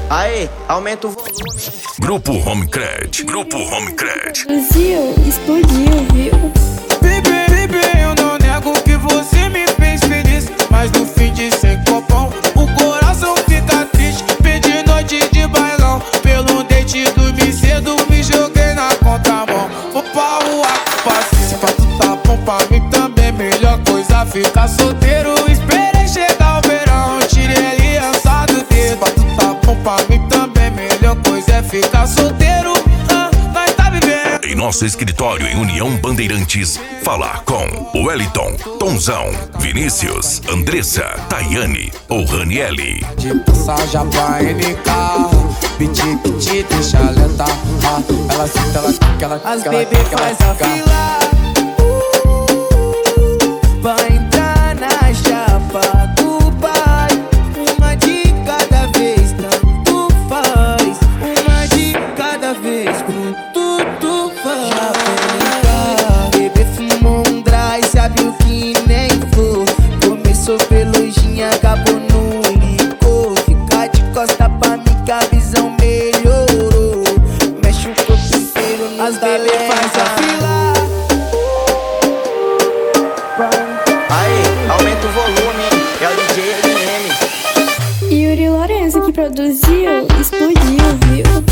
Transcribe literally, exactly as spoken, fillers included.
Aê, aumenta o volume. Grupo Homecred. Grupo Homecred. Brasil explodiu, viu? Bebê, bebê, eu não nego que você me fez feliz, mas no fim de sem copão o coração fica triste. Perdi noite de bailão, pelo date dormi cedo, me joguei na contramão. Vou pra rua com paciência, pra tu tá bom, pra mim também melhor coisa ficar solteiro. Esperei chegar o verão, tirei a aliança do dedo. Pra tu tá bom, pra mim também melhor coisa é ficar solteiro. Ah, nós tá vivendo. Em nosso escritório em União Bandeirantes, falar com o Wellington, Tonzão, Vinícius, Andressa, Tayane ou Raniele. De passagem pra N K, piti, piti, deixa lenta. Ah, ela senta, ela quica, ela quica, As ela bebê quica, ela faz a quica. fila pra entrar na chapa do pai. Uma de cada vez, tanto faz. Uma de cada vez, tudo faz. Já vem cá, bebê fumou um dry, sabe o que nem for. Começou pelojinha, acabou no licor. Fica de costa pra mim que a visão melhorou. Mexe o corpo inteiro no As bebê faz a fila. Aê, aumenta o volume. É o D J L M. Yuri Lourenço que produziu, explodiu, viu?